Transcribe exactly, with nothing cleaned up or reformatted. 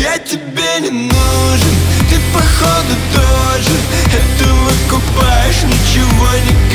Я тебе не нужен, ты походу тоже. Это выкупаешь, ничего не